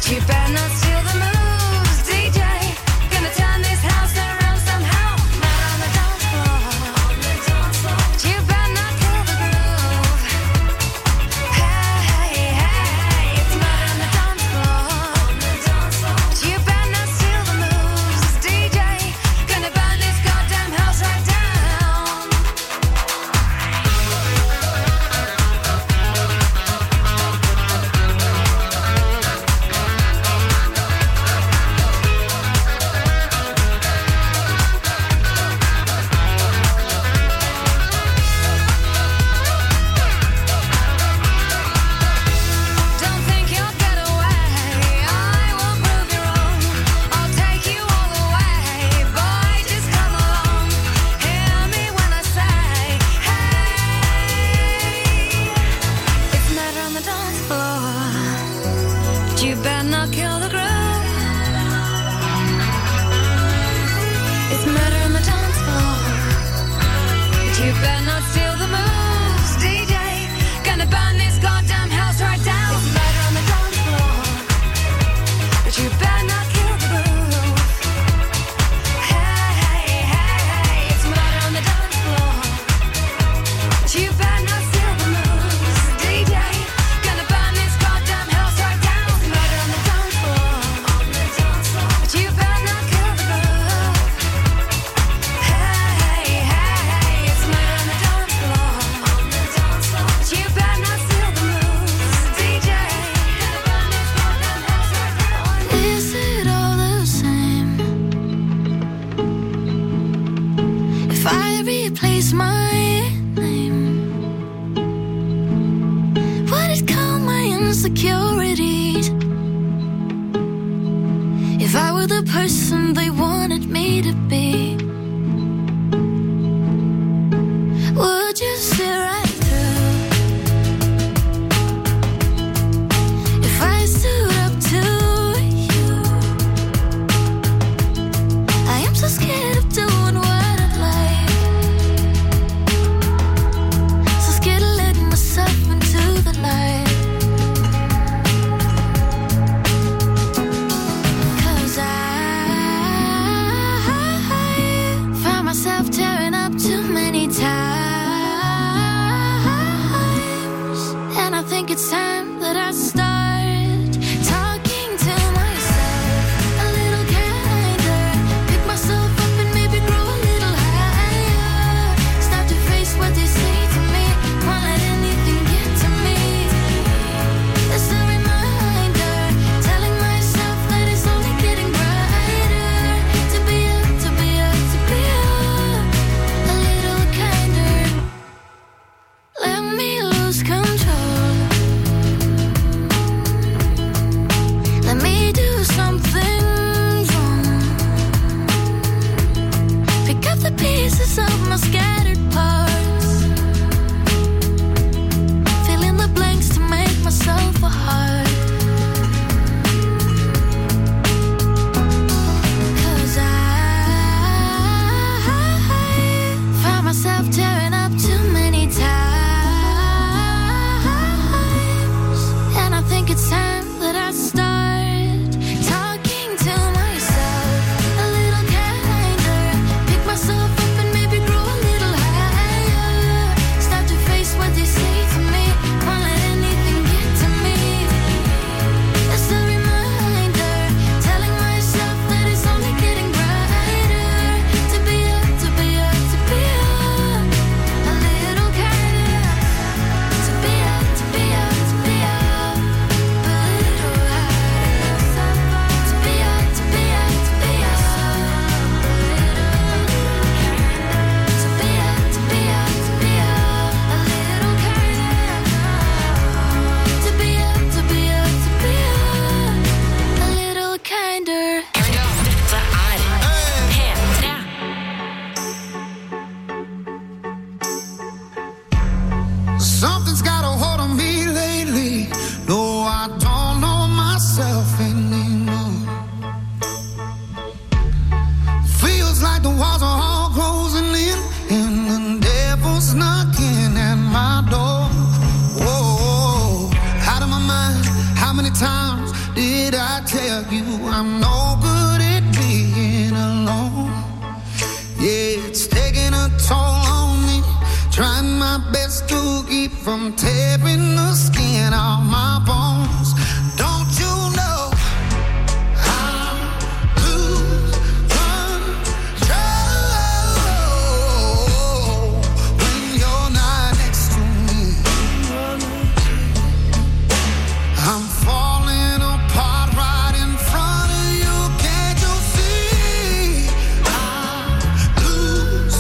You better not steal the moves, DJ. Gonna turn this house around somehow. Mad on the dance floor. You better not kill the groove. Hey, hey, it's mad on the dance floor. You better not steal the moves, DJ. Gonna burn this goddamn house right down. Don't think you'll get away. I will prove you wrong. I'll take you all the way. Boy, just come along. Hear me when I say, hey. It's murder on the dance floor. But you better not kill the groove. It's murder on the dance floor. But you better not steal the moves, DJ. Gonna burn this goddamn house right down. It's murder on the dance floor. But you better not kill the groove. Hey, hey, hey, it's murder on the dance floor. But you better not steal the moves, DJ. Gonna burn this goddamn house right down. It's murder on the dance floor. But you better not kill the groove. Hey, hey, hey, it's murder on the dance floor. But you better not steal the moves, DJ. Gonna burn this goddamn house right down. Is it all the same if I replace my name? Would it calm my insecurities if I were the person they wanted me to be? Would you see right through if I stood up to you? I am so scared of doing what I like, so scared of letting myself into the light. 'Cause I times did I tell you I'm no good at being alone? Yeah, it's taking a toll on me, trying my best to keep from tearing the skin off my bones. Don't you know I lose control when you're not next to me? I'm falling apart right in front of you. Can't you see? I lose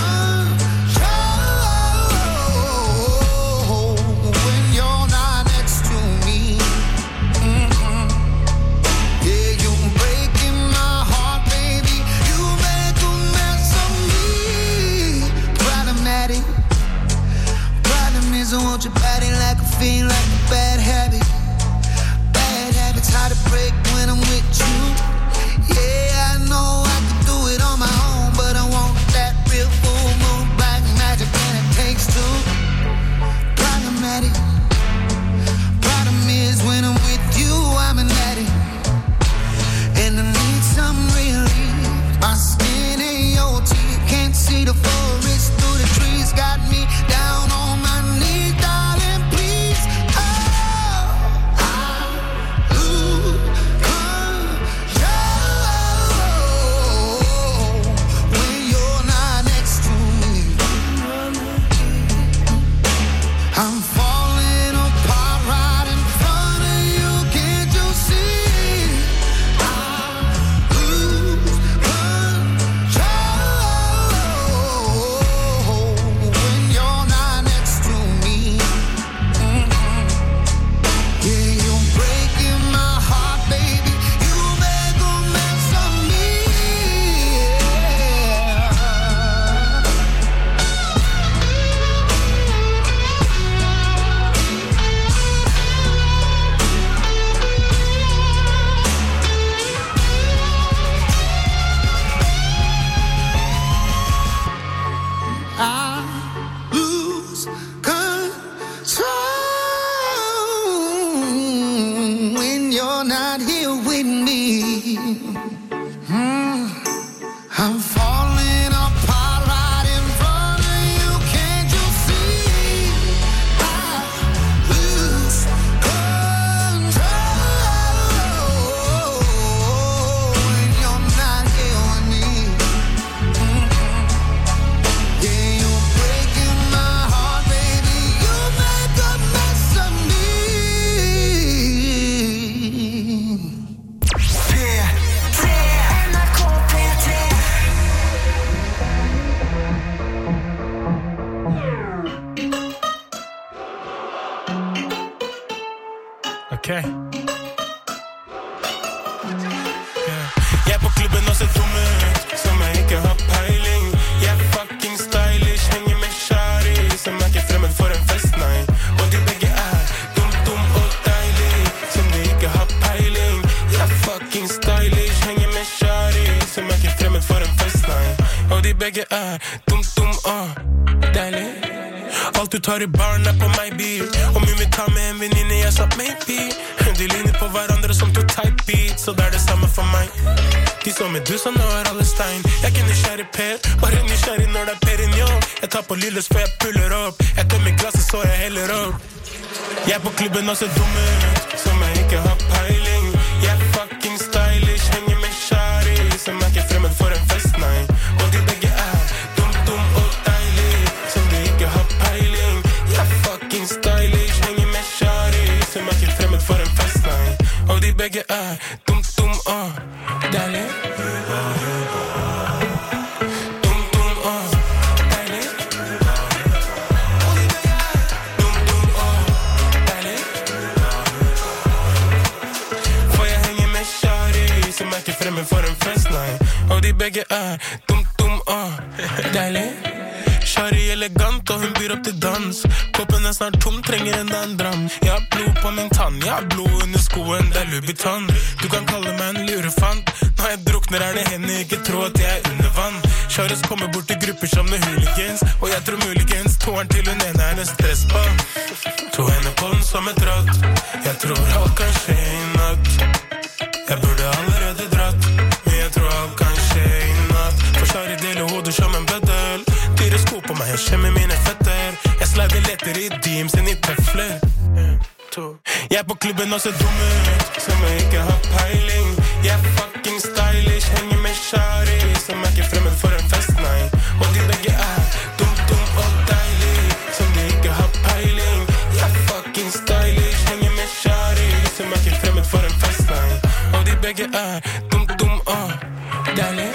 control when you're not next to me. Yeah, you're breaking my heart, baby. You make a mess of me. Problematic. Problem is I want your body like a fiend, like a bad habit. Bad habits hard to break when I'm with you. Yeah, I know I can do it on my own, but I want that real full moon black magic, and it takes two. Problematic. Problem is when I'm with you, I'm an addict, and I need some relief. My skin ain't your teeth, can't see the forest through the trees. Got me down on my knees, darling, please. Oh, I lose control when you're not next to me. I'm falling apart right in front of you. Can't you see? I lose control when you're not next to me. Yeah, you're breaking my heart, baby. You make a mess of me. I lose control when you're not here with me. I'm falling apart right in front of you. Can't you see? I lose control when you're not here with me. Yeah, you're breaking my heart, baby. You make a mess of me. Okay. Jeg er på klubben og ser dum ut, som jeg ikke har peiling. Jeg er fucking stylish, henger med shari, som er ikke fremmed for en fest, nei. Og de begge er dum og deilig, som de ikke har peiling. Jeg er fucking stylish, henger med shari, som er ikke fremmed for en fest, nei. Og de begge er dum og deilig. Alt du tar i baren er på meg bil. Om hun vil ta med en venninne, jeg sa maybe. De ligner på hverandre som to type beats, så det er det samme for meg. De så Medusa, nå er alle stein. Jeg er ikke nysgjerrig Per, bare nysgjerrig når det er Perignon. Jeg tar på lilles før jeg puller opp. Jeg tømmer glasset så jeg heller opp. Jeg er på klubben og ser dum ut, som jeg ikke har peiling. Jeg er fucking stylish, henger med shari, som er ikke fremmed for en fest, nei. Og de begge er dum og deilig, som de ikke har peiling. Jeg er fucking stylish, henger med shari, som er ikke fremmed for en fest, nei. Og de begge er dum og deilig. Dum og deilig. Og de begge er dum og deilig. For jeg henger med shari, som er ikke fremmed for en fest, nei. Og de begge er dum og deilig. Shari elegant og hun byr opp til dans. Koppen er snart tom, trenger enda en dram. Jeg har blod på min tann, jeg har blod under skoen, det er Louis Vuitton. Du kan kalle meg en lurefant. Når jeg drukner er det henne, ikke tro at jeg er under vann. Sharis kommer bort til grupper som det hooligans, og jeg tror muligens toeren til hun ene er en stressball. To henne på den som et rått, jeg tror alt kan skje klubben og ser dum ut, som jeg ikke har peiling. Jeg er fucking stylish, henger med shari, som er ikke fremmed for en fest, nei. Og de begge er dum og deilig, som de ikke har peiling. Jeg er fucking stylish, henger med shari, som er ikke fremmed for en fest, nei. Og de begge er dum og deilig.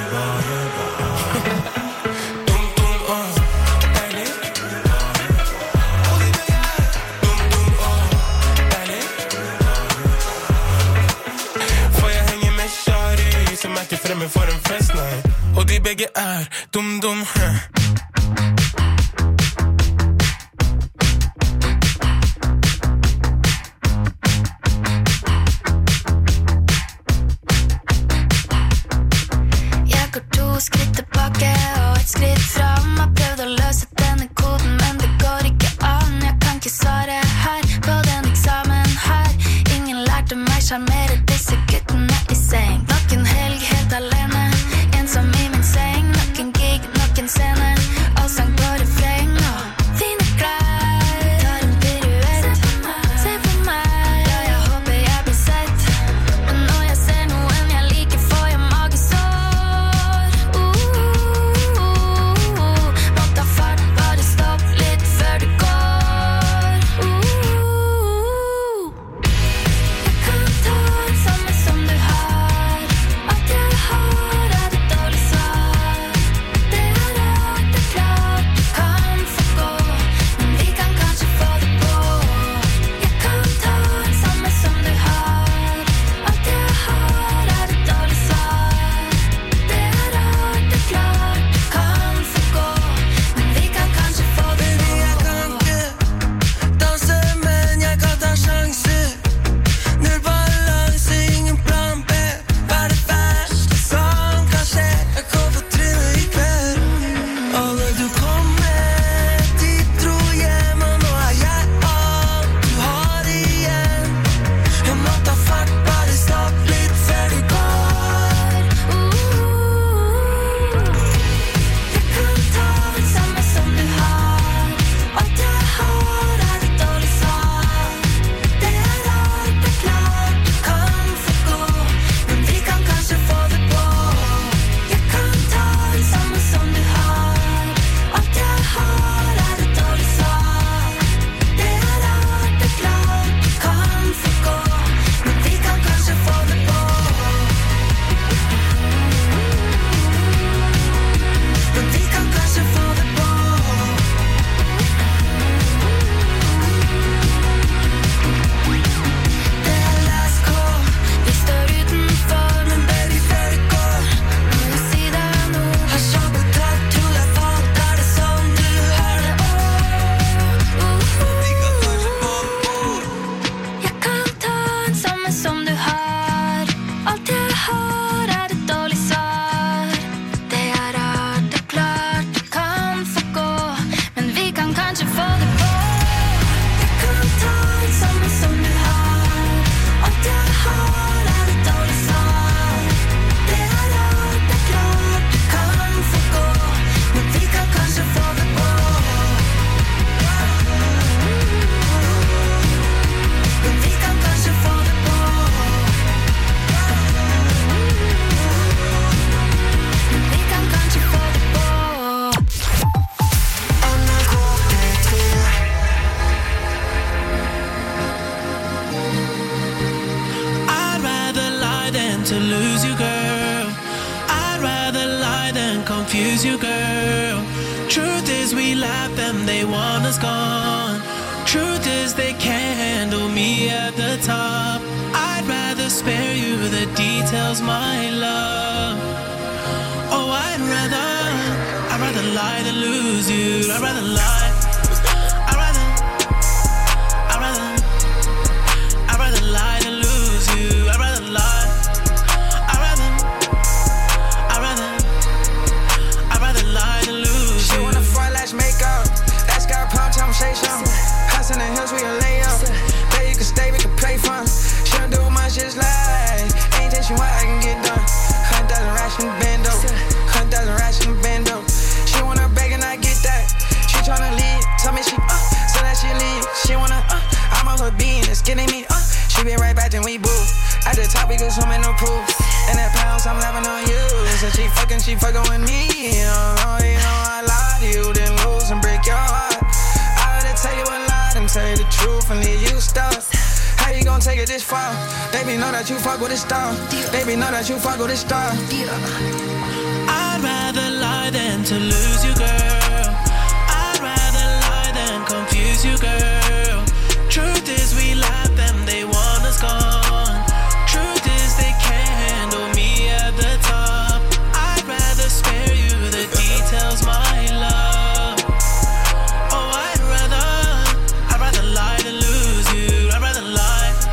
Fremme for en fest, nei. Og de begge er dum. Jeg går 2 skritt tilbake og 1 skritt fram. Har prøvd å løse denne koden, men det går ikke an. Jeg kan ikke svare her på den eksamen her. Ingen lærte meg sjarmere disse guttene i seng. Nok en helg helt alene, ensom i min seng. Nok en gig, nok en scene, og sang på refreng. Og fine klær, tar en piruett. Se på meg, ja, jeg håper jeg blir sett. Men når jeg ser noen jeg liker, får jeg magesår. Må ta fart, bare stopp litt før det går. Jeg kan ta en samme som du har. Alt jeg har er et dårlig svar. Det er rart, det er klart du kan få gå, men vi kan kanskje få det på. Jeg kan ta en samme som du har. Alt jeg har er et dårlig svar. Det er rart, det er klart du kan få gå, men vi kan kanskje få det på. Jeg kan ikke danse, men jeg kan ta sjanser. Null balanse, ingen plan B. Hva er det verste som kan skje? Jeg går på trynet i kveld. Alle du kom med, de dro hjem, og nå er jeg alt du har igjen. Jeg må ta fart, bare stopp litt før du går. Jeg kan ta den samme som du har. Alt jeg har er et dårlig svar. Det er rart, det er klart du kan få gå, men vi kan kanskje få det på. Jeg kan ta den samme som du har. Alt jeg har er et dårlig svar. Det er rart, det er klart du kan få gå, men vi kan kanskje få det på. Men vi kan kanskje få det på. Det er last call, vi står utenfor, men baby før det går, må jeg si deg noe. Har kjøpt tattoo, jeg falt, er det sånn du har det? Vi kan kanskje få det på. Jeg kan ta en samme som du har. Alt jeg har er et dårlig svar. Det er rart, det er klart du kan få gå, men vi kan kanskje få det på. Jeg kan ta en samme som du har. Alt jeg har er et dårlig svar. Det er rart, det er klart du kan få gå, men vi kan kanskje få det på. Men vi kan kanskje få det på. Men vi kan kanskje få det på. NRK P3. I'd rather lie than to lose you, girl. I'd rather lie than confuse you, girl. Truth is we laugh them, they want us gone. Truth is they can't handle me at the top. I'd rather spare you the details, my love. Oh, I'd rather lie than lose you. I'd rather lie. I'd rather lie than lose you. I'd rather lie. I'd rather lie than lose She you. wanna front lash makeup. That sky pump, tell 'em say something. House in the hills, we can lay up. There you can stay, we can play fun. She don't do much, just like anything she want, I can get done. $100 ration bando. $100 ration bando. She wanna beg and I get that. She tryna leave niggas who make no proof. And that pounds I'm laughing on you. So she fucking with me. You know I lie to you, then lose and break your heart. I had to tell you a lie, then tell you the truth and leave you stuck. How you gon' take it this far? Baby, know that you fuck with a star. Baby, know that you fuck with a star. I'd rather lie than to lose you, girl. I'd rather lie than confuse you, girl. Truth is we love them, they want us gone. Truth is they can't handle me at the top. I'd rather spare you the details, my love. Oh, I'd rather lie than lose you. I'd rather lie.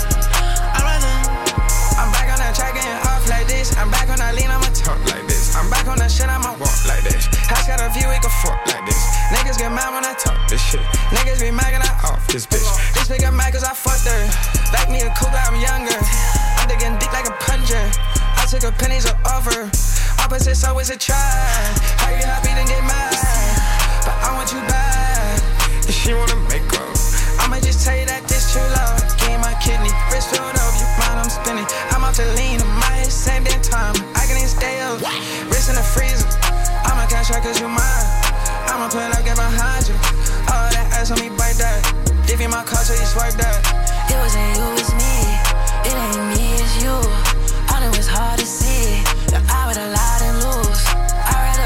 I'm back on that track getting off like this. I'm back on that lean, I'ma talk like this. I'm back on that shit, I'ma walk like this. House got a view, we can fuck like this. Niggas get mad when I talk this shit. Niggas be mad and I off this bitch. This bitch got mad cause I fucked her. Like me a cougar, I'm younger. I'm digging dick like a plunger. I took a pennies off her. Opposites always a try. How you happy then get mad? But I want you bad. If she wanna make up, I'ma just tell you that this true love. Gave my kidney, wrist filled up, your mind I'm spinning. I'm off the lean, in my head same damn time. I can even stay up, wrist in the freezer. I'ma cash out cause you mine. I'ma pull up, get behind you. All that ass on me, bite that. Give you my car so you swipe that. It wasn't you, it's me. It ain't me, it's you. All it was hard to see. That I would've lied and lose. I'd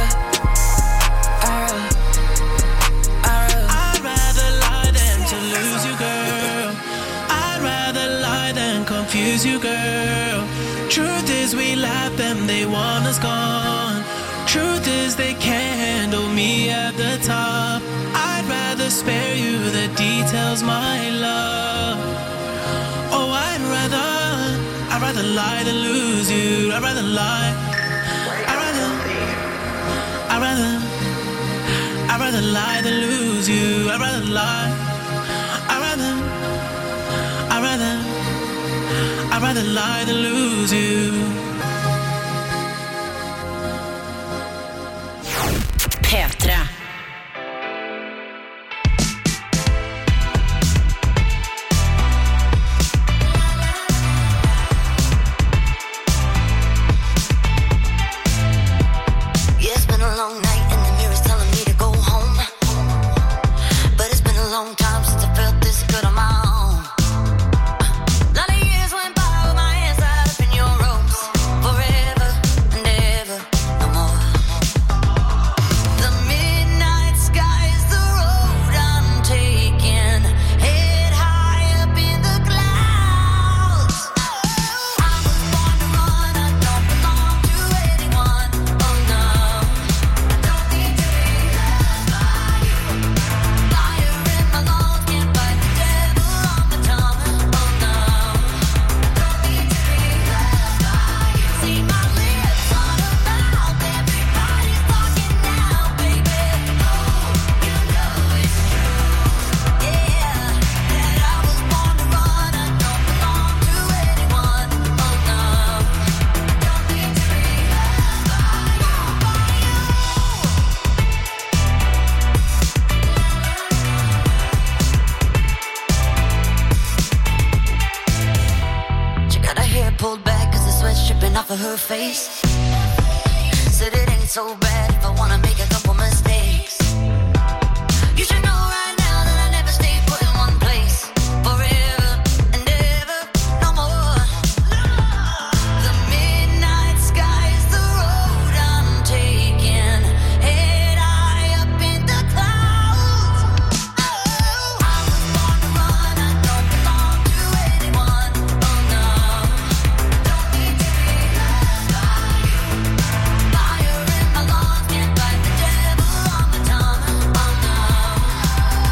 rather lie than to lose you, girl. I'd rather lie than confuse you, girl. Truth is we love them, they want us gone. Truth is they can't handle me at the top. I'd rather spare you the details, my love. Oh, I'd rather lie than lose you. I'd rather lie. I'd rather lie than lose you. I'd rather lie. I'd rather lie than lose you. Petra. For her face, said it ain't so bad if I wanna make a couple mistakes. You should know right now that I never stay put in one place forever and ever, no more. The midnight sky is the road I'm taking, head high up in the clouds. Oh, I was born to run, I don't belong to anyone. Oh no, don't need to be loved by you. Fire in my lungs, can't fight the devil on my tongue. Oh no.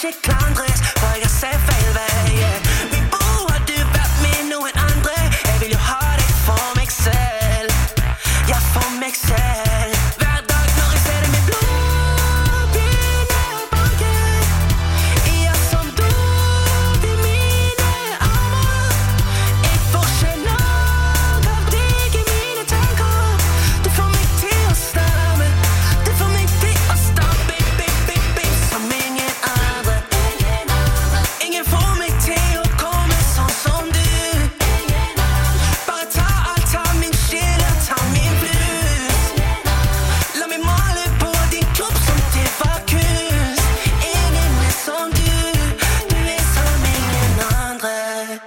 ikke klandres, for jeg har sett feil vei, yeah. Min bror, har du vært med noen andre? Jeg vil jo ha deg for meg selv, ja, for meg selv. Hver dag når jeg ser deg med blod begynner å banke, ja, som dop i mine armer. Jeg får ikke nok av deg i mine tanker. Du får meg til å stamme, du får meg til å stamme, som ingen andre. Ingen får meg til å komme sånn som du. Bare ta alt av min sjel, ta min blues. La meg male på din kropp som det var kunst. Ingen er som du er som ingen andre.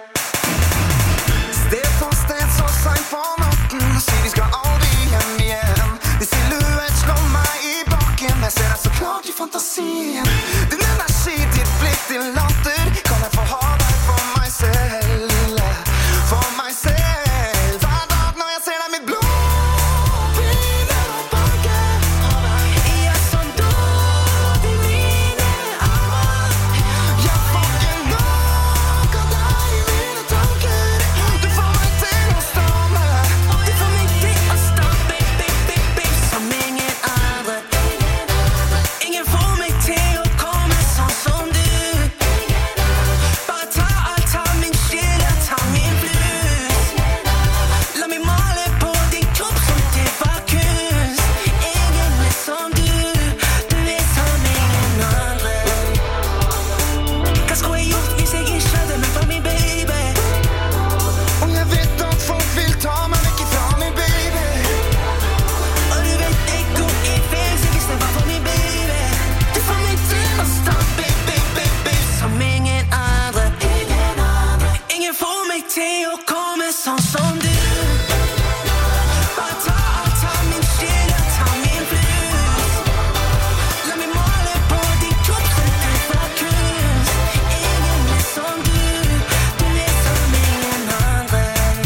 Sted for sted, så sein på natten. Du sier vi skal aldri hjem igjen. Din silhuett slår meg i bakken. Jeg ser deg så klart i fantasien. Din energi, ditt blikk, din latter. Kan jeg få ha deg for meg selv? For meg selv. Hver dag når jeg ser deg, mitt blod begynner å banke. Ja, som dop i mine armer. Jeg får ikke nok av deg i mine tanker. Du får meg til å stamme. Du får meg til å stamme, som ingen andre. Ingen får meg til å komme sånn som du. Bare ta alt av min sjel, ta min blues. La meg male på din kropp som det var kunst. Ingen er som du er som ingen andre. Hva skulle jeg gjort hvis jeg ikke hadde meg for min baby? Og jeg vet at folk vil ta meg vekk ifra min baby. Og du vet jeg går i fengsel hvis det var for min baby. Du får meg til å stamme, som ingen andre. Ingen får meg til å komme sånn som du. Bare ta alt av min sjel, ta min blues. La meg male på din kropp som det var kunst. Ingen er som du er som ingen andre.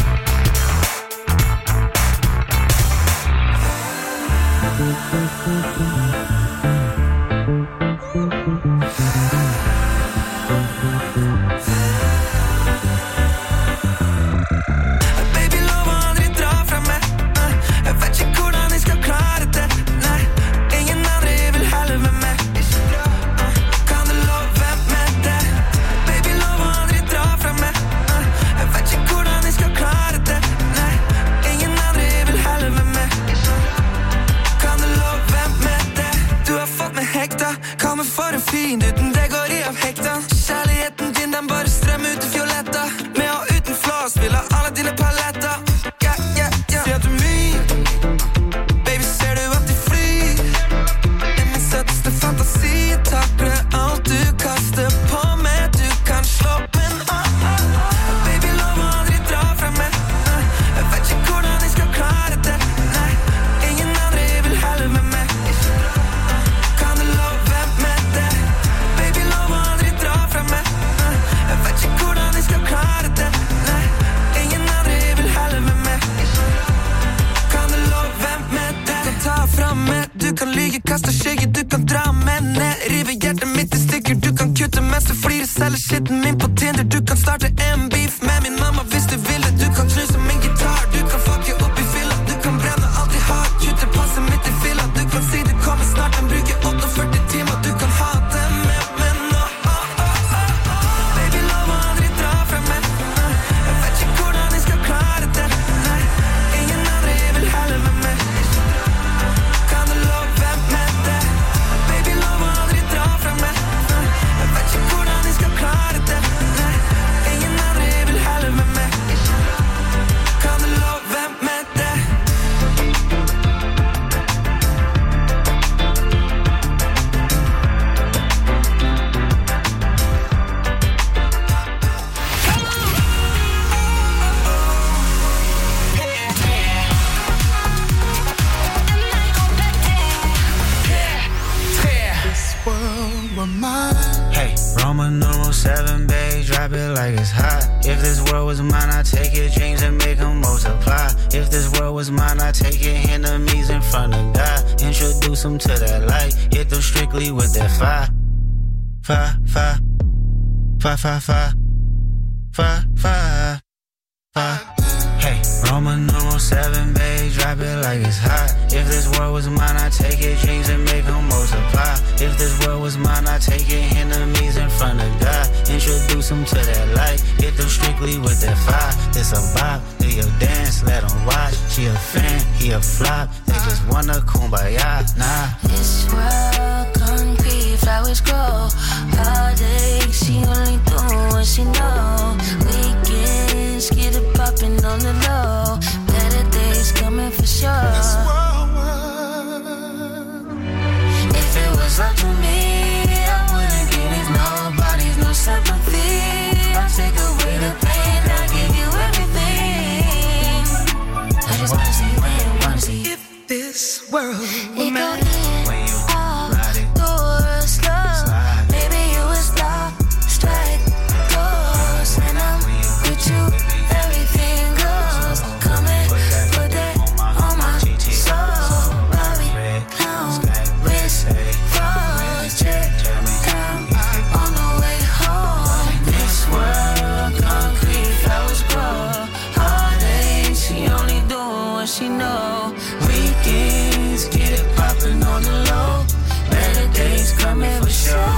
Baby, lov å aldri dra fra meg. Jeg vet ikke hvordan jeg skal klare det. Nei, ingen andre vil heller med meg. Kan du love meg det? Baby, lov å aldri dra fra meg. Jeg vet ikke hvordan jeg skal klare det. Nei, ingen andre vil heller med meg. Kan du love meg det? Du har fått meg hekta. Kall meg for en fin uten det går i av hekta. Kjærligheten din, den bare strømmer ut i fioletta. Med og uten flå, spiller alle dine paletter. Yeah, yeah, yeah. Ser du min? Baby, ser du at de flyr? Det min søteste fantasi. Takler alt du kaster på meg. Du kan slå, men baby, lov å aldri dra fra meg. Jeg vet ikke hvordan jeg skal klare det. Nei, ingen andre vil heller med meg. Kan du love meg det? Baby, lov å aldri dra fra meg. Jeg vet ikke hvordan jeg skal klare det. Nei, ingen andre vil heller med meg. Kan du love meg det? Du kan ta fra meg, du kan lyge, kaste skygge, du kan dra meg ned. Rive hjertet mitt i stykker, du kan kutte mens du flirer. Selge skitten min på Tinder, du kan starte en beef med min mamma hvis du vil det. Du kan knuse min gitar, du kan fucke opp i filla. Du kan brenne alt jeg har, kutte passet mitt i filla. Du kan si det kommer snart, den bruker 48 timer. Du kan ha det med, men baby, lov å aldri dra fra meg. Jeg vet ikke hvordan jeg skal klare det. Nei, ingen andre vil heller med meg. Kan du love meg det? Baby, lov å aldri dra fra meg. Jeg vet ikke hvordan jeg skal klare det. Nei, ingen andre vil heller med meg. Kan du love meg det? Hey, Roman numeral 7, babe, drop it like it's hot. If this world was mine, I'd take your dreams and make them multiply. If this world was mine, I'd take your enemies in front of God. Introduce them to that light, hit them strictly with that fire. 5, 5, 5, 5, 5, 5, 5, 5. Hey, Roman numeral 7, babe, drop it like it's hot. If this world was mine, I'd take it, dreams and make them multiply. If this world was mine, I'd take it, enemies in front of God. Introduce them to that light, hit them strictly with that fire. It's a vibe, do your dance, let them watch. She a fan, he a flop, they just wanna kumbaya, nah. This world, concrete, flowers grow. Heartache, she only do what she know. Weekends, get it poppin' on the low. Better days coming for sure. If it was up to me, I wouldn't give these nobodies no sympathy. I'll take away the pain, I'll give you everything. I just wanna see, wanna see. If this world It were go mine, in, When you out, ride it, do it slow. slide. Maybe you was stop, strike, goes. And I'm with you, everything goes. Come and put that on my soul. Bobby, clown, wrist, froze, check, down, on the way home. This world, concrete, flowers grow. Heartache, she only doing what she know. Weekends, get it poppin' on the low. Better days coming for sure.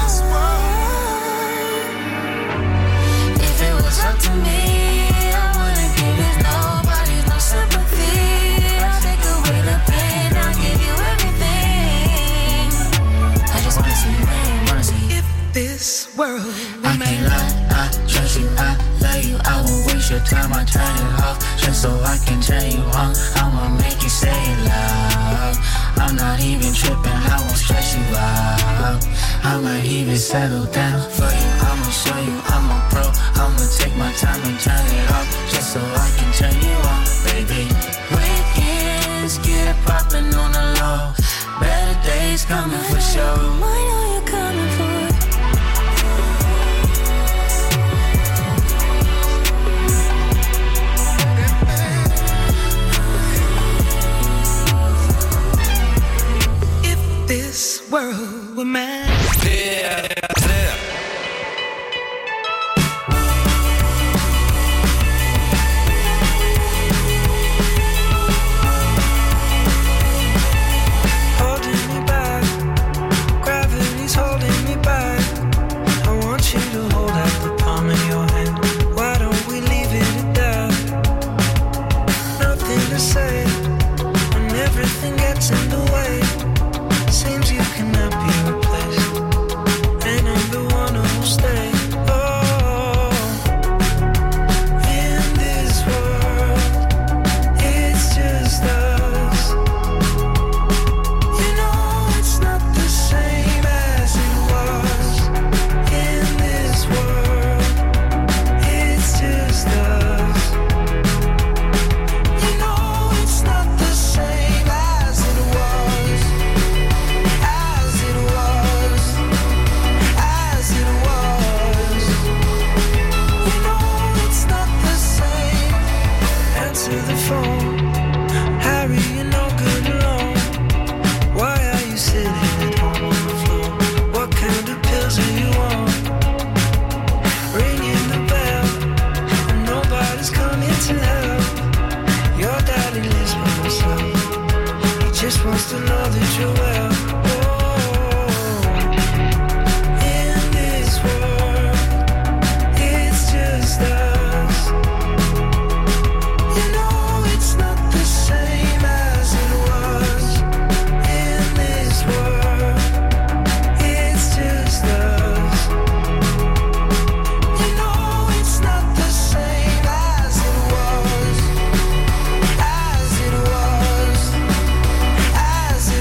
If it was up to me, I wouldn't give these nobodies no sympathy. I'll take away the pain, I'll give you everything. I just wanna see, wanna see. if this world were I can't mine, lie, I trust you, I love you. I won't waste your time, I turn it off just so I can turn you on. I'ma make you say it loud. I'm not even tripping, I won't stress you out. I might even settle down for you. I'ma show you I'm a pro. I'ma take my time and turn it off just so I can turn you on, baby. Weekends, get it poppin' on the low. Better days coming for sure. What are you coming for? if this world were mine. Holding me back, gravity's holding me back. I want you to hold out the palm of your hand. Why don't we leave it at that? Nothing to say when everything gets in the way. Seems you cannot be replaced, and I'm the one who'll stay. Oh, in this world, it's just us. You know it's not the same as it was. In this world, it's just us. You know it's not the same as it was. As it was. As it was. You know it's not the same. Answer the phone. Harry, you're no good alone. Why are you sitting at home on the floor? What kind of pills are you on? Ringing the bell, and nobody's coming to help. Your daddy lives by himself. He just wants to know that you're well. Oh, in this world, it's just us. You know it's not the same as it was. In this world, it's just us. You know it's not the same as it was. As it was. As it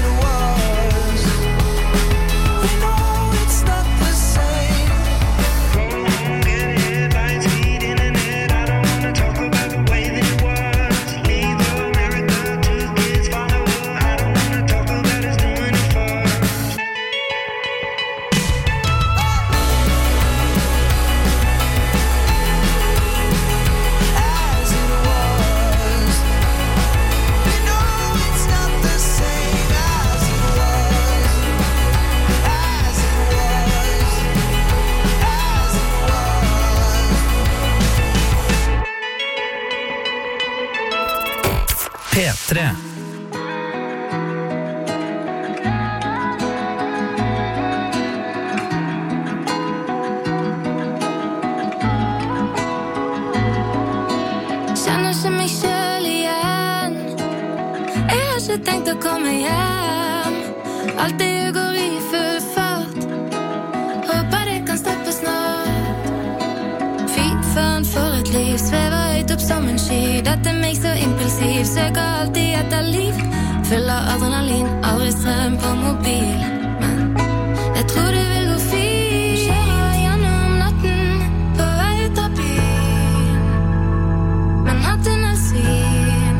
P3. Kjenner ikke meg selv igjen. Jeg har ikke tenkt å komme hjem. Alt det jeg går i full fart. Håper det kan stoppe snart. Fy faen for et liv. Svever høyt opp som en sky. Dette er meg så impulsiv. Søker alltid etter liv. Full av adrenalin. Aldri strøm på mobil. Men jeg tror det vil gå fint. Kjører gjennom natten på vei ut av byen. Men natten er sin.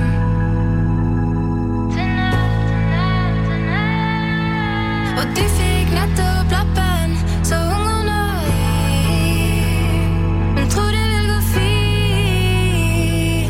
Og du fikk nettopp lappen, så ung og naiv. Men tror det vil gå fint.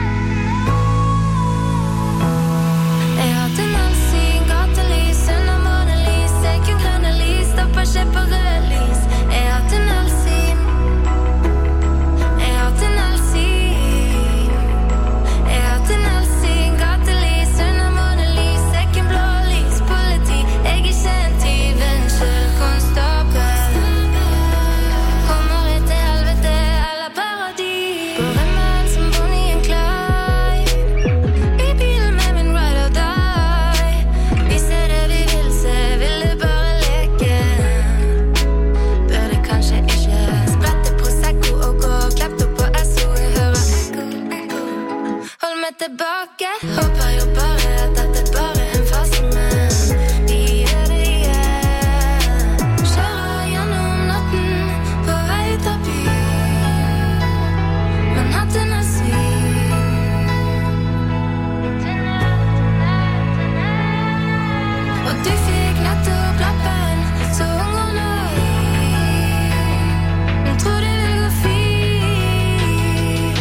Jeg har tunnelsyn, gatelys, under månelys. Jeg kun grønne lys, stopper ikke på rød lys. Jeg har tunnelsyn. Jeg har tunnelsyn. Jeg har tunnelsyn, gatelys, under månelys. Jeg kun blå lys, politi. Jeg er ikke en tyv, unnskyld, konstabel. Kommer jeg til helvete eller paradis? På rømmen som Bonnie and Clyde. I bilen med min ride or die. Vi ser det vi vil se, vil det bare leke. Burde kanskje ikke sprette Prosecco og gå klept opp på SO. Jeg hører ekko, ekko. Hold meg tilbake. Håper jo bare at dette bare er en fase, men vi gjør det igjen. Kjører gjennom natten på vei ut av byen. Men natten er sin. Og du fikk nettopp lappen, så ung og naiv. Men tror det vil gå fint.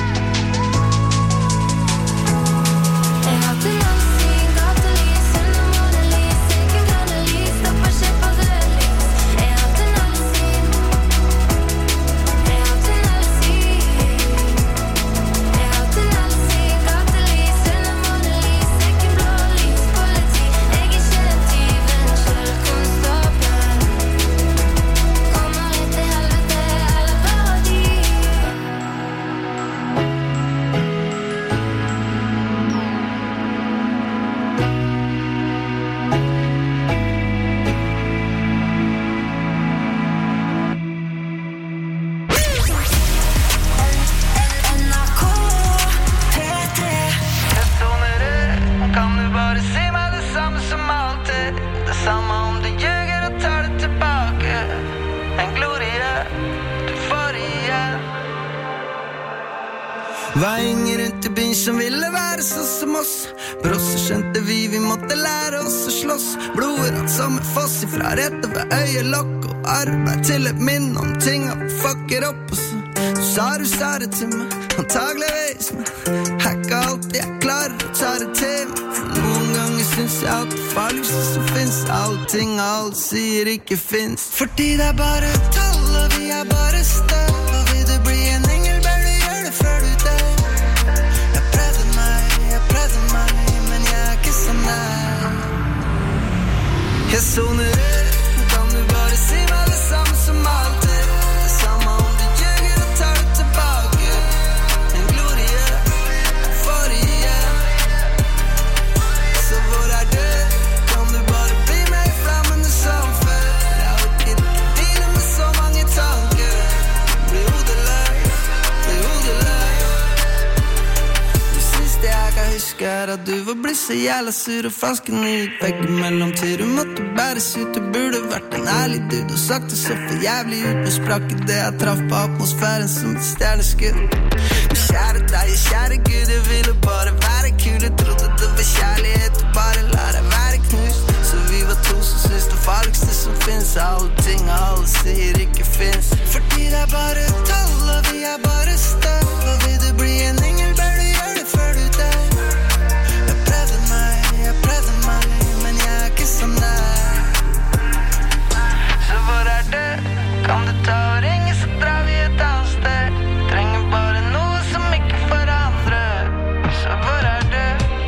Jeg har tunnelsyn, gatelys, under månelys. Jeg kun grønne lys, stopper ikke på rød lys. Jeg har tunnelsyn. Jeg har tunnelsyn. Jeg har tunnelsyn, gatelys, under månelys. Jeg kun blå lys, politi. Jeg er ikke en tyv, unnskyld, konstabel. Kommer jeg til helvete eller paradis? NRK P3. Jeg soner ut. Kan du bare si meg det samme som alltid? Det samme om du ljuger og tar det tilbake. En glorie du får igjen. Var ingen rundt i byen som ville være sånn som oss. Brosser skjønte vi måtte lære oss å slåss. Blodet rant som en foss ifra rett over øyelokk og arbeid til et minne om ting vi fucker opp. Og så du sa det til meg, antageligvis, men jeg er ikke alltid jeg klarer å ta det til meg. For noen ganger synes jeg alt det farligste som finnes. Allting alle sier ikke finnes. Fordi det er bare tall, og vi er bare støv. Og vil du bli en engel, bør du gjøre det før du dør. Jeg prøvde meg, men jeg er ikke sånn der. Jeg soner ut. Kan du bare si meg det samme som alltid? Det samme om du ljuger og tar det tilbake. En glorie for igjen. Så hvor er du? Kan du bare bli med i flammene som før? Jeg orker ikke dine med så mange tanker. Bli hodeløs. Det siste jeg kan huske er at du var blitt så jævla sur og fasken ut veggen mellom til. Du måtte bæres ut, du burde vært en ærlig dude og sagt det så for jævlig ut. Nå sprakk i det jeg traff på atmosfæren som et stjerneskudd. Men kjære deg, kjære Gud, jeg ville bare være kul. Jeg trodde det var kjærlighet og bare la deg være knust. Så vi var to som synes det farligste som finnes. Alle ting alle sier ikke finnes. Fordi det er bare tall, og vi er bare støv. Og vil du bli en engel, bør du gjøre det før du dør. Jeg prøvde meg, men jeg er ikke sånn der. Så hvor er du? Kan du ta og ringe, så drar vi et annet sted. Trenger bare noe som ikke forandrer. Så hvor er du?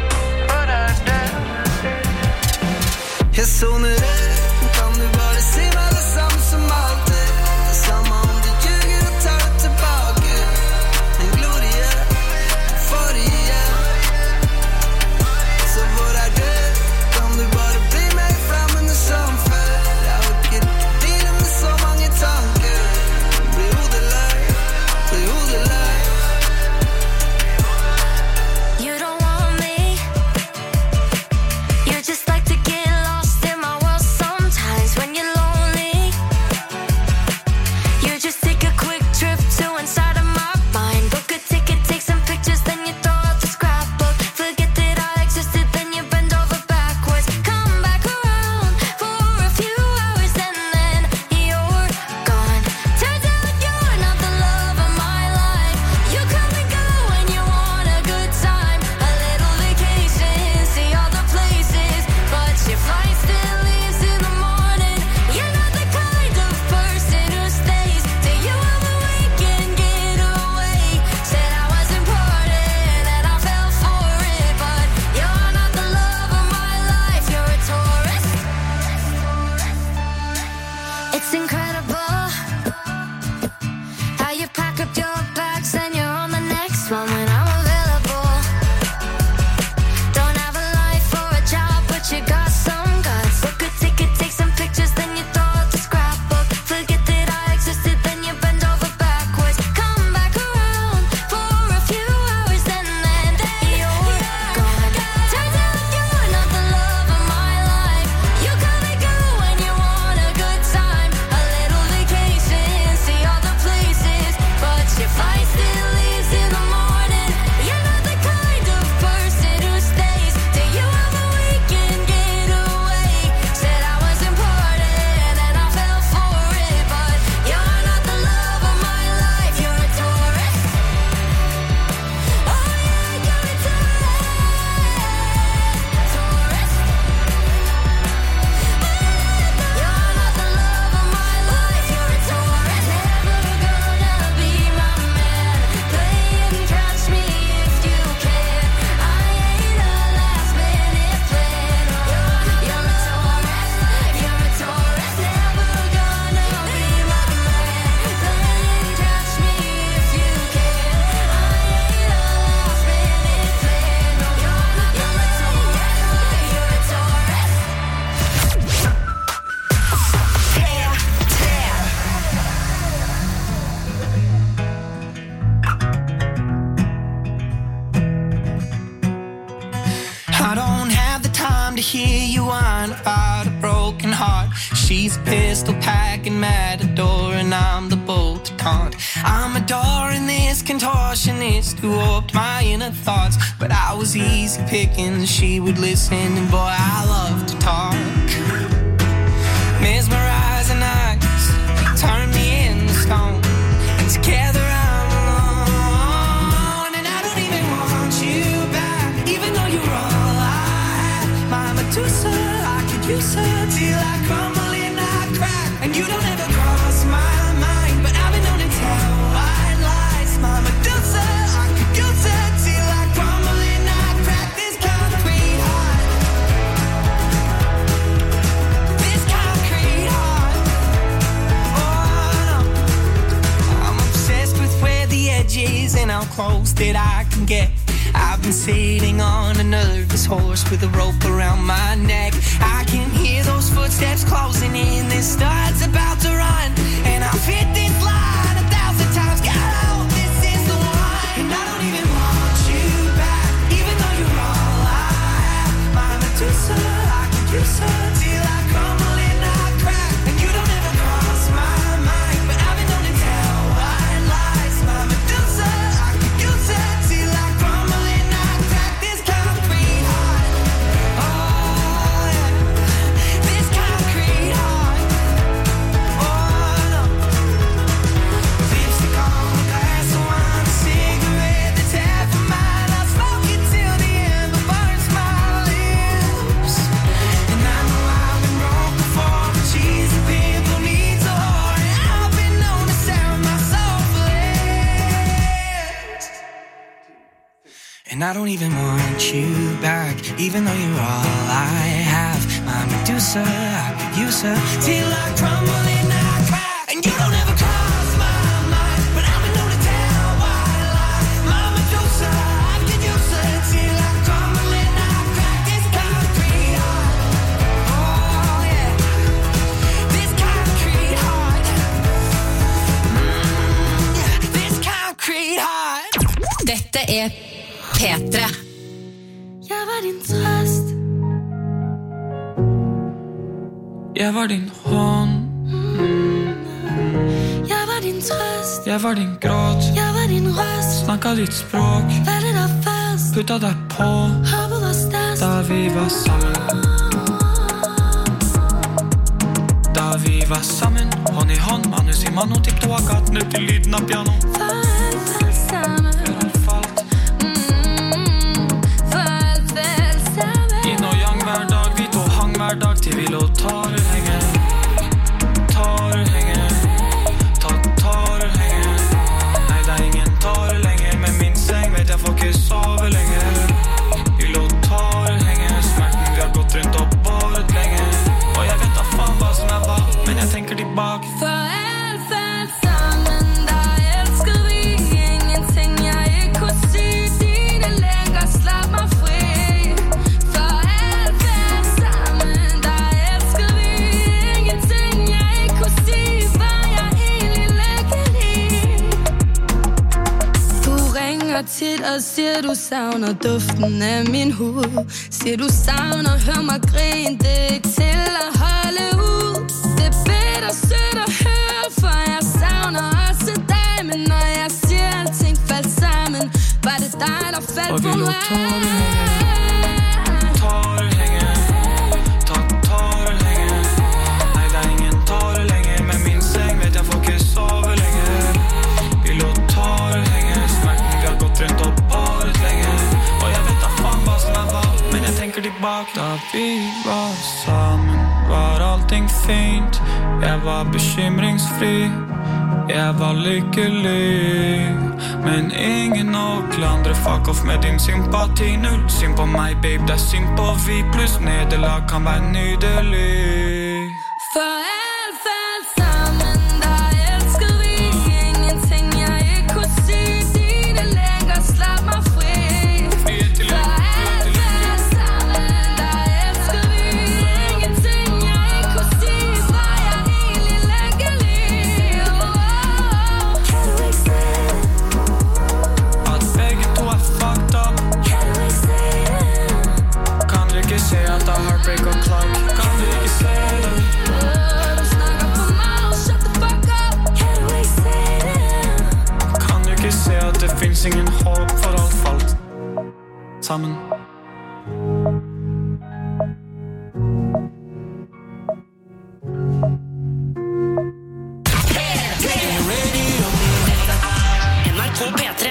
pistol packing matador, and I'm the bull to taunt. I'm adoring this contortionist who oped my inner thoughts, but I was easy picking, she would listen, and boy, I love to talk. Mesmerizing eyes, turn me into stone, and together I'm alone, and I don't even want you back, even though you're all I have. My Medusa, I could use her till I crumble and I crack, and you don't ever cross my mind, but I've been known to tell white lies. My Medusa, I could use her till I crumble and I crack. This concrete heart, this concrete heart. Oh no, I'm obsessed with where the edge is and how close that I can get. I've been sitting on a nervous horse with a rope around my neck. I can hear those footsteps closing in. This start's about to run, and I've hit this line 1,000 times. God, I hope this is the one. And I don't even want you back, even though you're all I have. My Medusa, I could use her till I crumble and I crack, and you don't ever cross my mind, but I've been known to tell white lies. My Medusa, I could use her till I crumble and I crack. This concrete heart, oh yeah, this concrete heart, oh no. Lipstick on a glass of wine, a cigarette that's half a mile. I'll smoke it till the ember burns my lips. And I know I've been wrong before, but she's a pimp who needs a whore, and I've been known to sell my soul for less. And I don't even want you back, even though you're all I have. My Medusa, I could use her till I crumble and I crack, and you don't ever cross my mind, but I've been known to tell white lies. My Medusa, I could use her till I crumble and I crack. This concrete heart, oh yeah, this concrete heart, yeah, this concrete heart. Dette P3. Jeg var din trøst, Jeg var din hånd, jeg var din trøst, jeg var din gråt, jeg var din røst. snakket ditt språk, Hvad det der først, puttet deg på, håbet var størst. da vi var sammen. Da vi var sammen, hånd i hånd, manus i mano, tippte og gaten ut til lyden av piano. For alt falt sammen, Før alt falt, for alt falt sammen. yin og yang hver dag, vi to hang hver dag, til vi lå tårer henge. Tårer henge, tårer henge. Nei, det er ingen tårer lenger, med min seng vet jeg får ikke sove lenger. Vi lå tårer henge, smerten vi har gått rundt og båret lenge. Og jeg vet da faen hva som er hva, men jeg tenker tilbake. For alt falt sammen, da elskede vi ingenting jeg ikke kunne si. Dine længer slap mig fri. For alt falt sammen, da elskede vi ingenting jeg ikke kunne si. Var jeg egentlig lykkelig? Du ringer tit og siger du savner duften af min hud. Siger du savner, hør mig grine, det er ikke til at holde ud. Det er bitter sødt at høre, for jeg savner også dig. Men når jeg siger alting faldt sammen, var det dig der faldt Og vi på lå mig. tårer henge, tårer henge. Nei, det er ingen tårer lenger, med min seng vet jeg får ikke sove lenger. Vi lå tårer henge, smerten vi har gått rundt og båret lenge. Og jeg vet da faen hva som er hva, men jeg tenker tilbake. Da vi var sammen, var allting fint. Jeg var bekymringsfri, jeg var lykkelig. Men ingen å klandre, fuck off med din sympati. Null synd på meg, babe, det er synd på vi. Pluss nederlag kan være nydelig. For alt faldt sammen, da elskede vi ingenting jeg ikke kunne si. Dine længer slap mig fri. For alt faldt sammen, da elskede vi ingenting jeg ikke kunne si. Var jeg egentlig lykkelig? Kan du ikke se det? At begge to er fucked up. Kan du ikke se det? Kan du ikke se at det er heartbreak og clark? Kan du ikke se det? se at det finnes ingen håp for alt falt sammen. NRK P3.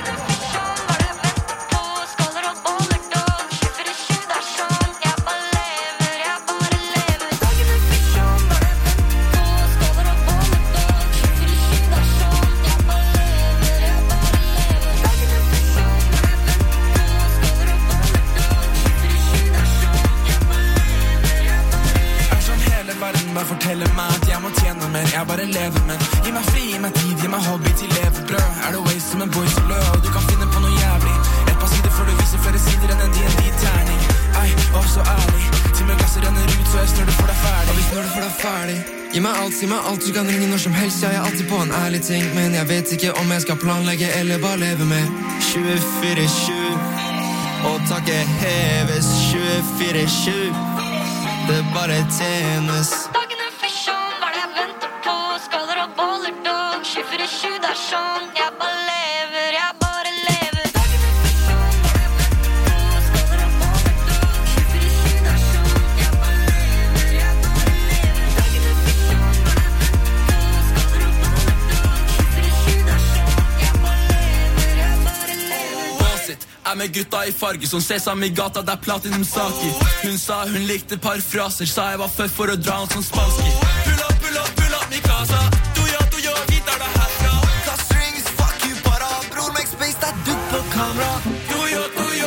Bare forteller meg at jeg må tjene mer. Jeg bare lever, men gi meg fri, gi meg tid, gi meg hobby til levebrød. Er det waste som en boy som lød, og du kan finne på noe jævlig. Et par sider før du viser flere sider enn en D&D-terning. Ei, og så ærlig, til med glasset renner ut, så jeg snør det for deg ferdig. Og vi snør det for deg ferdig. Gi meg alt, si meg alt, du kan ringe når som helst. Jeg er alltid på en ærlig ting, men jeg vet ikke om jeg skal planlegge eller bare leve med 24/7. Og taket heves 24/7. Det bare tjenes. Dagen er fisjon, hva er det jeg venter på? Skaller og boller dog, 24/7, det er sånn. Jeg bare lever, jeg bare lever. Dagen er fisjon, hva er det jeg venter på? Skaller og boller dog, 24/7, det er sånn. Jeg bare lever, jeg bare lever. Dagen er fisjon, hva er det jeg venter på? Skaller og boller dog, 24/7, det er sånn. Jeg bare lever, jeg bare lever. Bossit er med gutta i farge som sesam i gata, der platinum-saker. Hun sa hun likte parfraser, sa jeg var født for å dra han som spanski. Pull up, mi casa. Du yo, vi tar det herfra. Ta strings, fuck you, para. Bror, make space, det er du på kamera. Du yo.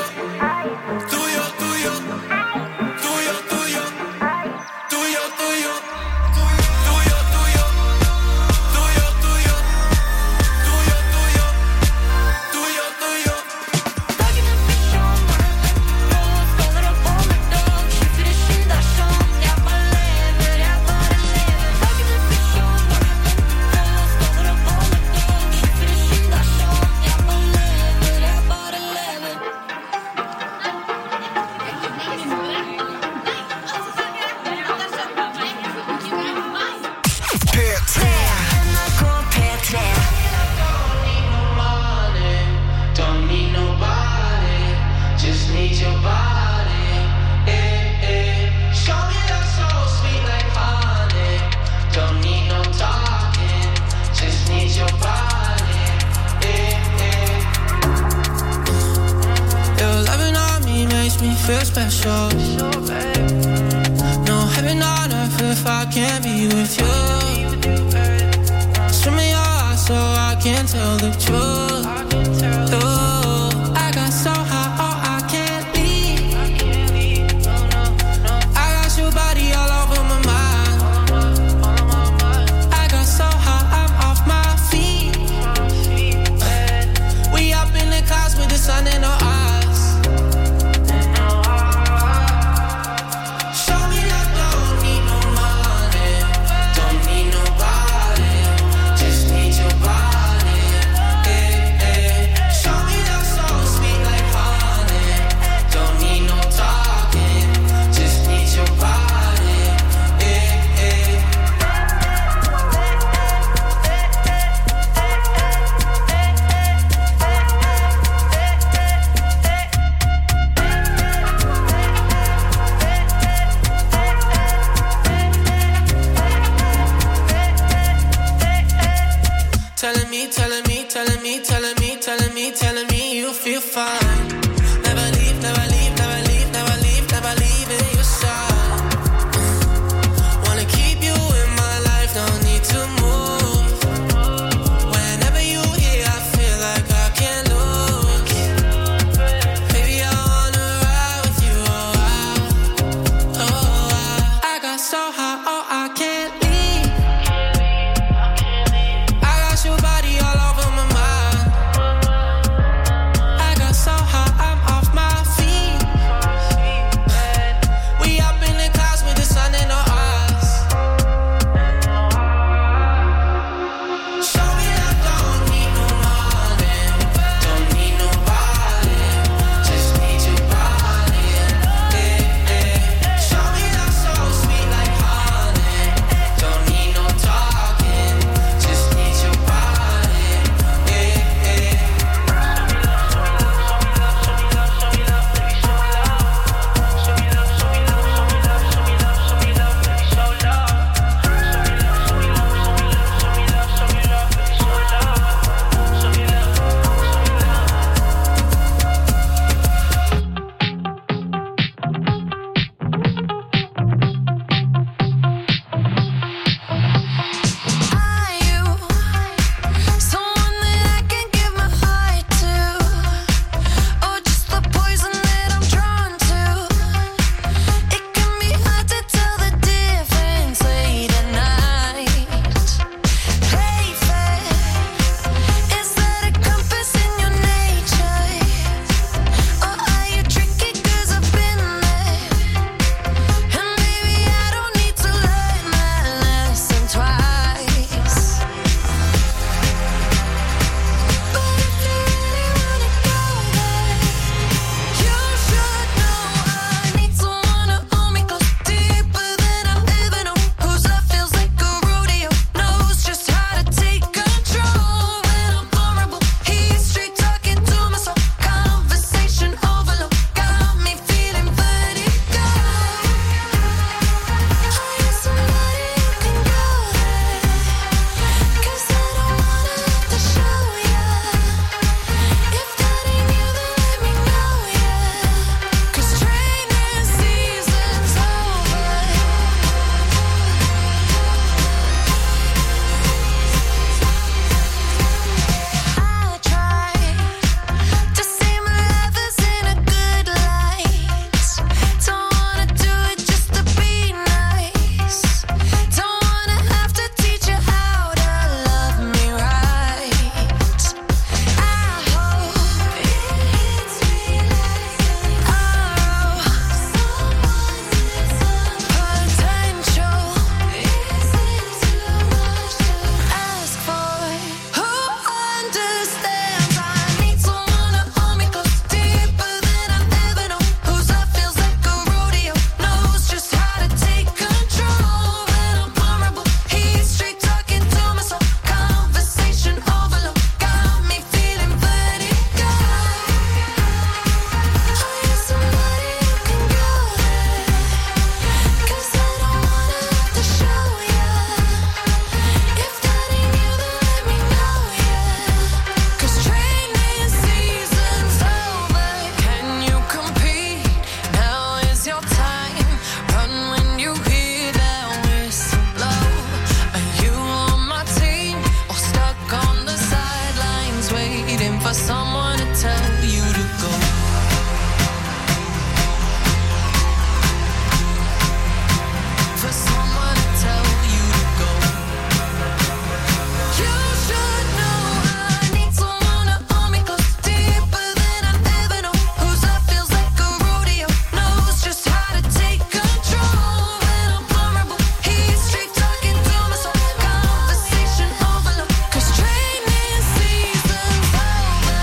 Feel special. No heaven on earth if I can't be with you. Swim in your eyes so I can tell the truth. I got so high, oh I can't leave. I got your body all over my mind. I got so high, I'm off my feet. We up in the clouds with the sun in our eyes. Telling me you feel fine. Never leave in your side. Wanna keep you in my life, don't need to move. Whenever you here, I feel like I can't lose. Baby, I wanna ride with you, I got so high, oh I can't leave. I got your body all over my mind. So high, I'm off my feet. for someone to tell you to go. For someone to tell you to go. You should know I need someone to hold me close, deeper than I've ever known. Whose love feels like a rodeo, knows just how to take control when I'm vulnerable. He's straight talking to my soul, conversation overload. 'Cause training season's over.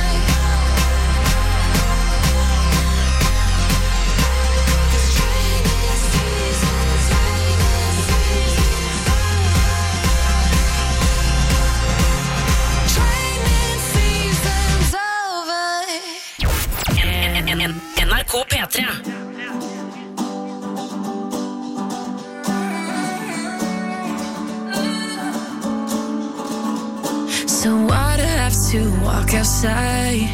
'Cause training season's NRK P3. So why'd I have to walk outside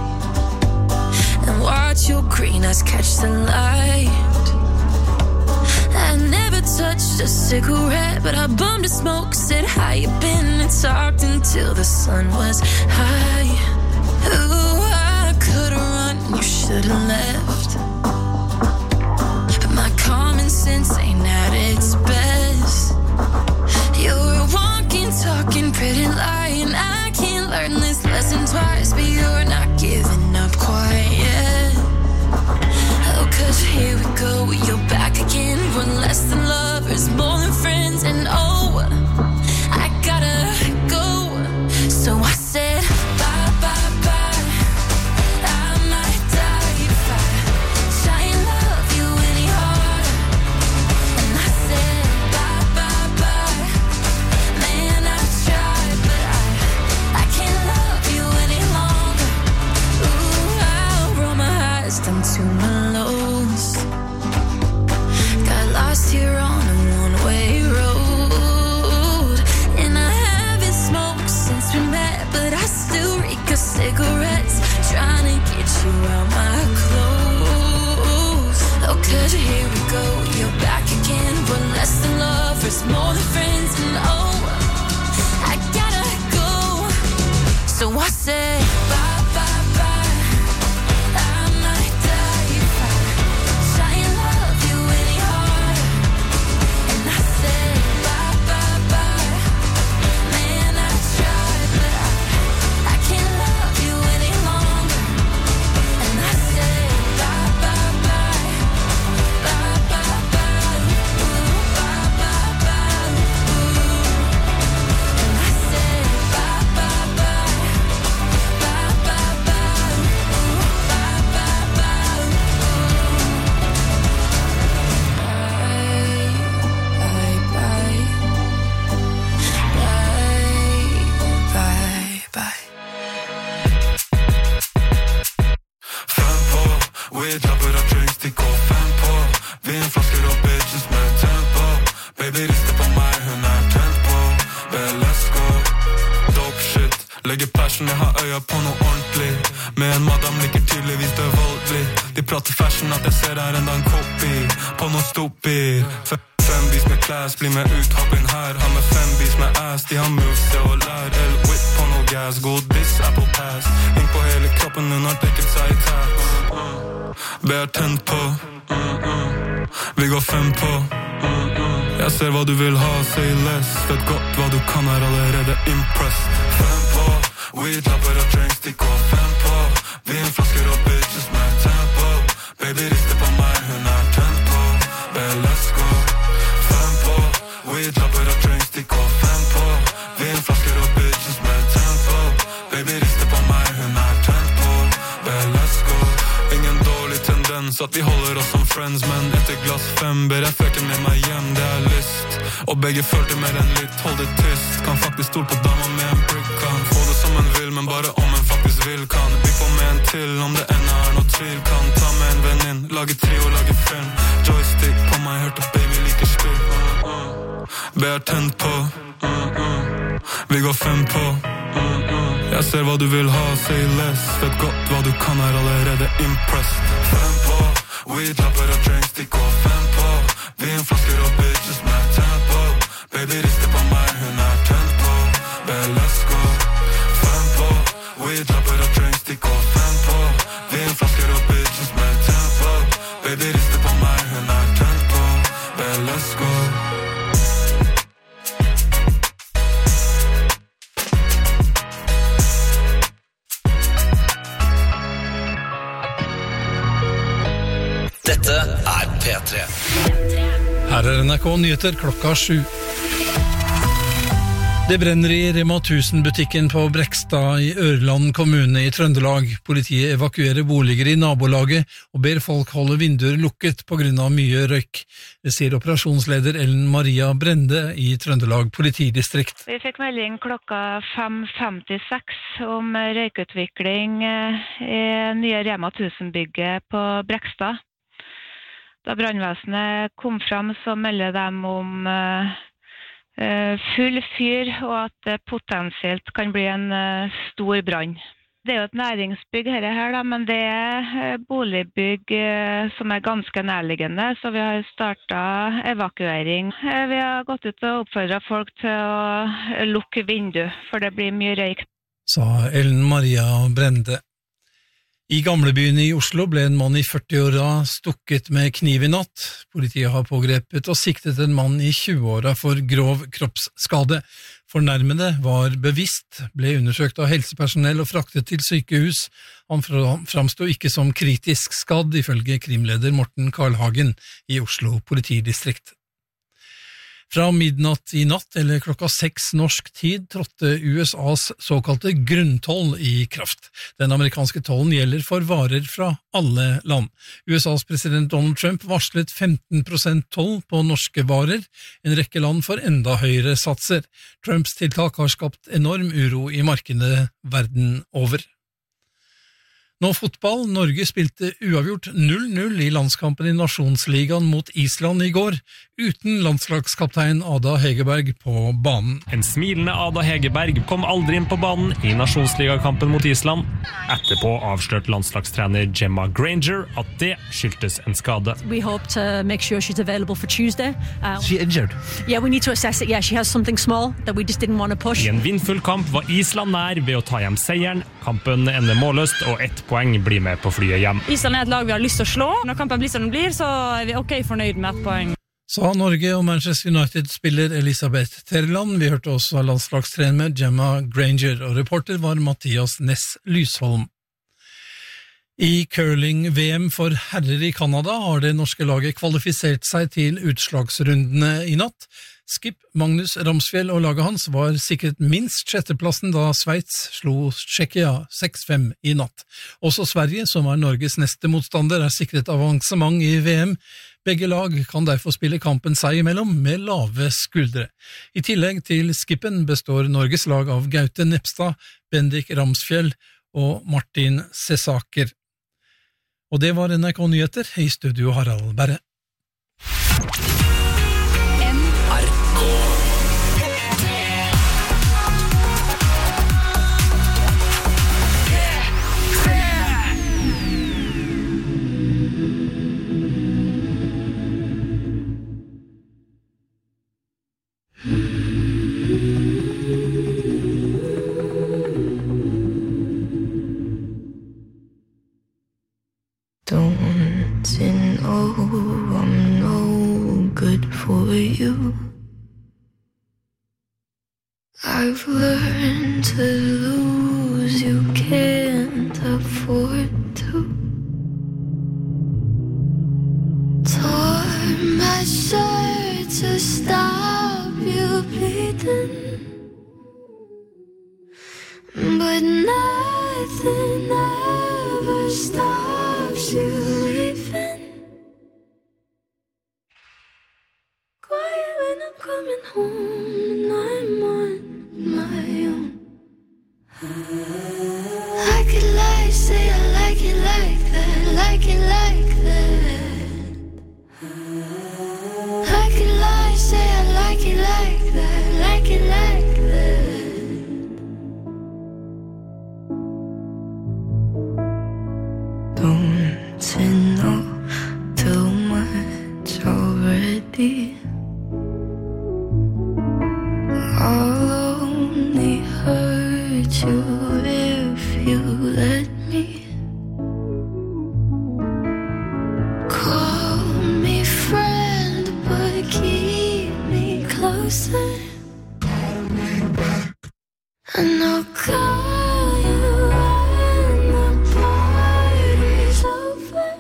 and watch your green eyes catch the light? I never touched a cigarette, but I bummed a smoke, said how you been, and talked until the sun was high. Ooh, I could've run, you should've left, but my common sense ain't at its best. You're a walking, talking, pretty lying. I can't learn this lesson twice, but you're not giving up quite yet. Oh, 'cause here we go, you're back again. We're less than lovers, more than friends, and oh, I gotta go. So I said bye, bye, bye. I might die if I try and love you any harder. And I said bye, bye, bye. Man, I tried, but I can't love you any longer. Ooh, I'll roll my eyes down to my lows. Got lost here on a one-way road, and I haven't smoked since we met, but I still reek of cigarettes, trying to get you out my clothes. Oh, 'cause here we go, you're back again. We're less than lovers, more than friends, and oh, I gotta go. So I said bye, bye, bye. I might die if I try and love you any harder. And I said bye, bye, bye. Man, I tried, but I can't love you any longer. And I said bye, bye, bye. Bye, bye, bye. Ooh, bye, bye, bye. Ooh. And I said bye, bye, bye. Bye, bye, bye. Ooh, bye, bye, bye. Bye, bye, bye. Fem på, we dropper up drinks, de går fem på. Vinflasker og bitches med tempo. Baby rister på meg, hun tent på. Let's go. Dope shit, legger passion, jeg har øya på noe ordentlig. Med en madam liker tydeligvis det voldelig. De prater fashion, at jeg ser her enda en kopi. På noe stupid. Fem bis med class, bli med ut, hopp inn her. Har med 5 bis med ass, de har moves til å lære. L-whip på noe gas, god diss, apple pass. Inn på hele kroppen, hun har dekket seg i tap. Bær tent på. Vi går 5 på. Jeg ser hva du vil ha, say less. Vet godt hva du kan, er allerede impressed. 5 på, we dropper up drinks, de går 5 på. Vinflasker og bitches med tempo. Baby rister på meg, hun tent på. Let's go. 5 på, we dropper up drinks, de går 5 på. Vinflasker og bitches med tempo. Baby rister på meg, hun tent på. Let's go. Ingen dårlig tendens at vi holder oss som friends, men etter glass 5 ber jeg føken med meg hjem, det er lyst. Og begge følte mer enn litt, hold det tyst. Kan faktisk stole på dama med en brick, kan få det som en vil, men bare om en faktisk vil. Kan vi få med en til, om det enda er noe tvil. Kan ta med en venn inn, lage trio, lage film. Joystick på meg, hørte baby liker spill. Bær tent på. Vi går 5 på. Jeg ser hva du vil ha, say less. Vet godt hva du kan, er allerede impressed. 5 på, we dropper up drinks, de går 5 på. Vinflasker og bitches med tempo. Baby rister på meg, hun tent på. Let's go. 5 på, we dropper up drinks. ikke å fem på. Vi flasker opp bitches med tempo. Baby rister på meg, hun tent på. Baby, let's go. Dette P3. Her NRK Nyheter klokka 7. Det brenner i Rema 1000-butikken på Brekstad i Ørland kommune i Trøndelag. Politiet evakuerer boliger i nabolaget og ber folk holde vinduer lukket på grunn av mye røyk. Det sier operasjonsleder Ellen Maria Brende i Trøndelag politidistrikt. Vi fikk melding klokka 5:56 om røykutvikling i nye Rema 1000-bygget på Brekstad. Da brannvesenet kom fram, så melder de om full fyr, og at det potensielt kan bli en stor brann. Det er jo et næringsbygg her da, men det er boligbygg som er ganske nærliggende, så vi har startet evakuering. Vi har gått ut og oppfordret folk til å lukke vindu, for det blir mye røyk. Sa Ellen Maria Brende. I Gamlebyen i Oslo ble en mann i 40-åra stukket med kniv i natt. Politiet har pågrepet og siktet en mann i 20-åra for grov kroppsskade. Fornærmede var bevisst, ble undersøkt av helsepersonell og fraktet til sykehus. Han framstod ikke som kritisk skadd, ifølge krimleder Morten Karlhagen i Oslo politidistrikt. Fra midnatt i natt, eller klokka 6 norsk tid, trådte USAs såkalte grunntoll i kraft. Den amerikanske tollen gjelder for varer fra alle land. USAs president Donald Trump varslet 15% toll på norske varer. En rekke land får enda høyere satser. Trumps tiltak har skapt enorm uro i markedet verden over. Nå fotball. Norge spilte uavgjort 0-0 i landskampen i Nasjonsligaen mot Island i går, uten landslagskaptein Ada Hegerberg på banen. En smilende Ada Hegerberg kom aldri inn på banen i Nasjonsligakampen mot Island. Etterpå avslørte landslagstrener Gemma Granger at det skyldtes en skade. We hope to make sure she's available for Tuesday. Is she injured? Yeah, we need to assess it. Yeah, she has something small that we just didn't want to push. I en vindfull kamp var Island nær ved å ta hjem seieren. Kampen ender målløst, og 1 poeng blir med på flyet hjem. Island er et lag vi har lyst til å slå. Når kampen blir som den blir, så er vi ok fornøyd med 1 poeng. Sa Norge og Manchester United-spiller Elisabeth Terland. Vi hørte også landslagstrener Gemma Granger, og reporter var Mathias Ness Lysholm. I curling-VM for herrer i Kanada har det norske laget kvalifisert seg til utslagsrundene i natt. Skip Magnus Ramsfjell og laget hans var sikret minst 6. plassen da Sveits slo Tsjekkia 6-5 i natt. Også Sverige, som er Norges neste motstander, er sikret avansement i VM. Begge lag kan derfor spille kampen seg imellom med lave skuldre. I tillegg til skippen består Norges lag av Gaute Nepstad, Bendik Ramsfjell og Martin Sesaker. Og det var NRK Nyheter, i studio Harald Berre. Don't you know I'm no good for you? I've learned to lose, you can't afford to. Tore my shirt to stop you bleeding, but nothing ever stops you leaving. Quiet when I'm coming home and I'm on my own. I could lie, say I like it like that, like it like that. I could lie, say I like it like that, like it like that. Don't you know too much already? I'll only hurt you if you let me. me. Call me friend, but keep me closer. And I'll call you when the party's over.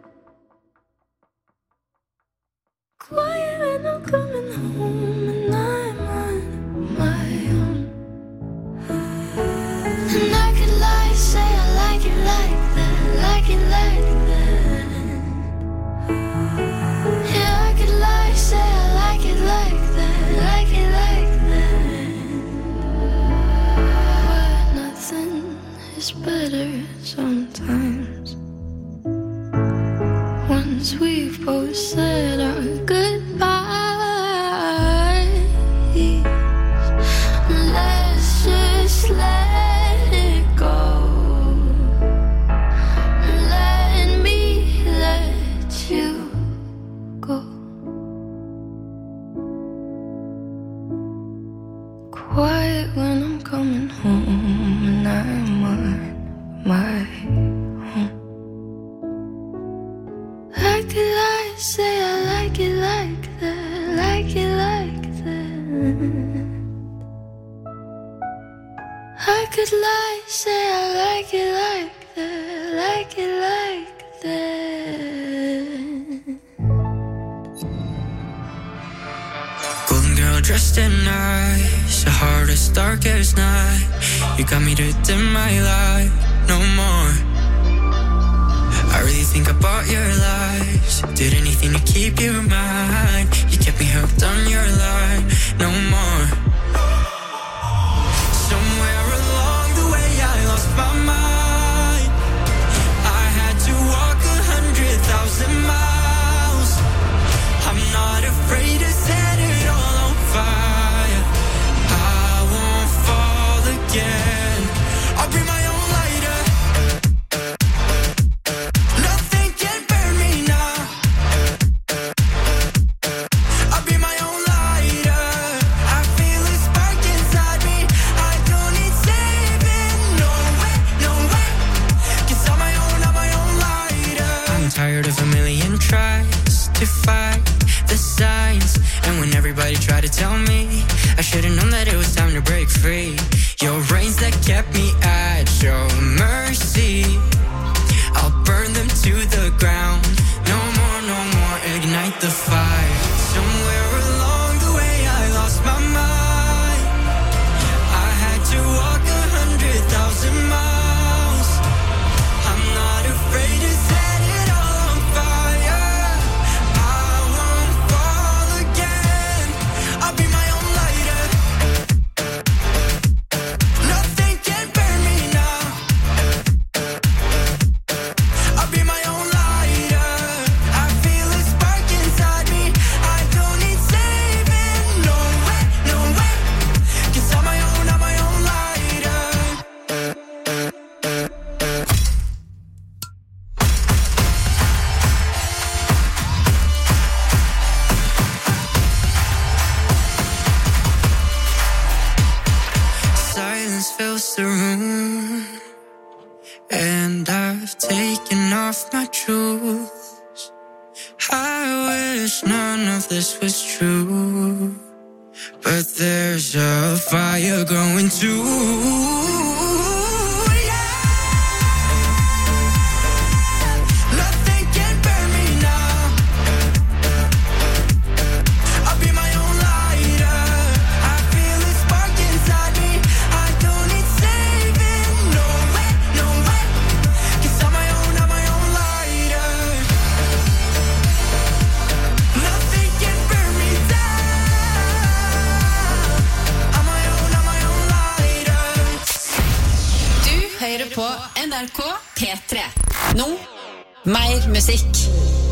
Quiet when I'm coming home and I'm on my own. And I could lie, say I like it like that, like it like that. Yeah, I could lie, say I like it like that, like it like that. But nothing is better sometimes. Once we've both said our goodbyes, let's just let it go. Let me let you go. Quiet when I'm coming home and I'm on my own. I could lie, say I like it like that, like it like that. I could lie, say I like it like that, like it like that. Golden girl dressed in nice, the hardest, darkest night. You got me to dim my light, no more. I really think I bought your lies. Did anything to keep you mine. You kept me hooked on your line, no more. Somewhere along the way I lost my mind. I had to walk 100,000 miles. I'm not afraid to set it all on fire. I won't fall again. I'll bring my own lighter. Nothing can burn me now. I'll be my own lighter. I feel a spark inside me. I don't need saving. No way, no way. 'Cause I'm my own lighter. I'm tired of a million tries to fight the signs. And when everybody tried to tell me, I should've known that it was time to break free. Your reins that kept me at your mercy, I'll burn them to the ground. No more, no more, ignite the fire. Somewhere along the way I lost my mind. I had to walk 100,000 miles. I'm not afraid to set it all on fire. I won't fall again. I'll be my own lighter. Nothing can burn me now. I'll be my own lighter. I feel a spark inside me. I don't need saving. No way, no way. 'Cause I'm my own lighter. Silence fills the room, and I've taken off my shoes. I wish none of this was true, but there's a fire growing too. Nothing can burn me now. I'll be my own lighter. I feel a spark inside me. I don't need saving. No way, no way. 'Cause I'm my own lighter. Nothing can burn me down. I'm my own lighter. Du hører på NRK P3. Nå, mer musikk.